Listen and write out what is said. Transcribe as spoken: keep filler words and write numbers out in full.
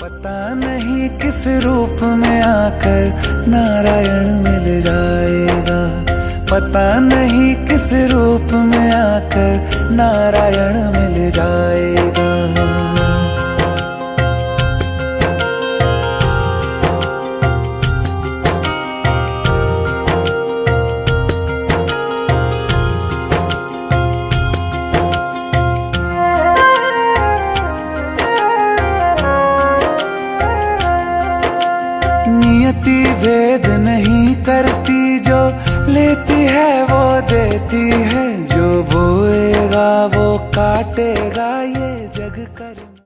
पता नहीं किस रूप में आकर नारायण मिल जाएगा। पता नहीं किस रूप में आकर नारायण मिल जाएगा। नियति भेद नहीं करती, जो लेती है वो देती है, जो बोएगा वो काटेगा।